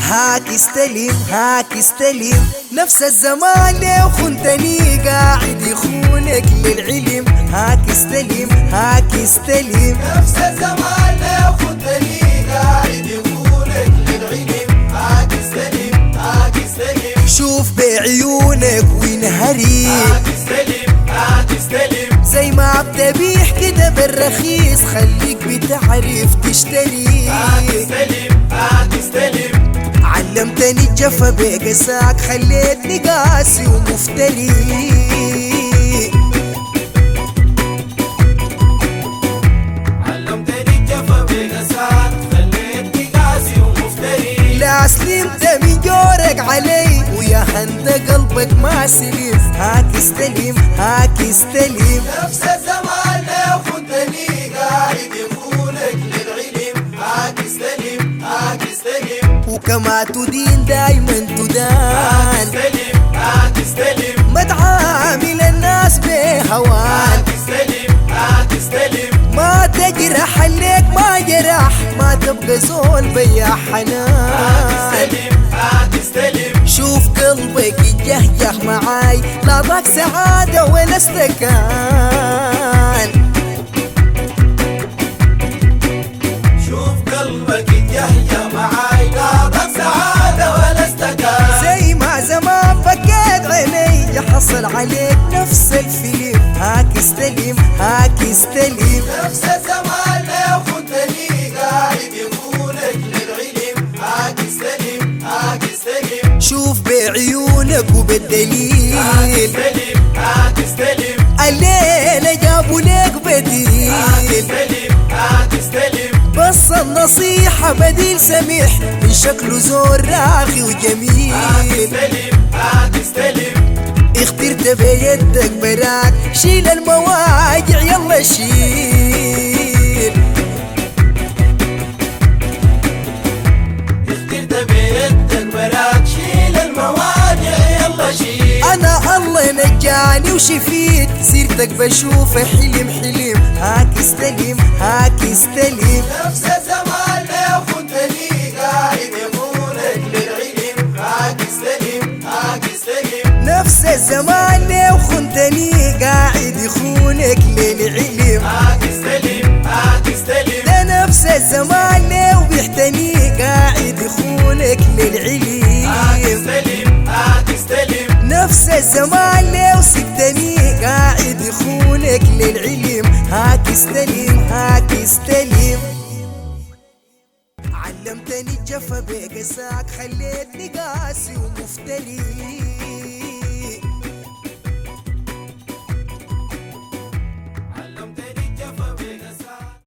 هاك استلم هاك استلم، نفس الزمان لو خنتني قاعد يخونك للعلم. هاك استلم هاك استلم، نفس الزمان لو خنتني قاعد يخونك للعلم. هاك استلم هاك استلم، شوف بعيونك وينهري. هاك استلم هاك استلم، زي ما بتبيح كده بالرخيص خليك بتعرف تشتري. هاك استلم هاك استلم، علمتني الجفا بقساك خليتني قاسي ومفتري. علمتني الجفا بقساك خليتني قاسي ومفتري. لا اسلمت من جورك علي ويا هند قلبك ما سلم. هاك استلم هاك استلم، نفس الزمان لو خنتني قاعد يخونك للعلم. هاك استلم هاك استلم، وكما تدين دايما هاك تدان. استلم هاك استلم، ما تعامل الناس بهوان. هاك استلم هاك استلم، ما تجرح عليك ما جرح، ما تبقى زول بيا هاك حنان. استلم هاك استلم، شوف قلبك يجهجه معاي، لا ضاق سعادة ولا استكان. شوف قلبك يتيهيأ معاي، لا ضاق سعادة ولا استكان. زي ما زمان فكيت عيني يحصل عليك نفس الفيلم. هاك استلم هاك استلم، نفس الزمان لو خنتني قاعد يخونك للعلم. هاك استلم هاك استلم، شوف بعيونك هاك وبالدليل. استلم هاك استلم، الليلة جابوا لك هاك بديل. استلم هاك استلم، بس النصيحة بديل سميح من شكله زور راقي هاك وجميل. استلم هاك استلم، اخترت بيدك براك، شيل المواجع يلا شيل. اخترت بيدك براك، شيل المواجع يلا شيل. انا الله نجاني وشفيت، سيرتك بشوف حلم حلم. هاك استلم هاك استلم، نفس الزمان لو خنتني قاعد يخونك للعلم. هاك استلم هاك استلم، نفس الزمان لو خنتني قاعد يخونك للعلم. هاك استلم هاك استلم، ده نفس الزمان لو بيحتني قاعد يخونك للعلم. هاك استلم هاك استلم، نفس الزمان لو سبتني قاعد يخونك للعلم. هاك استلم هاك استلم، علمتني الجفا بقساك خليتني قاسي ومفتري.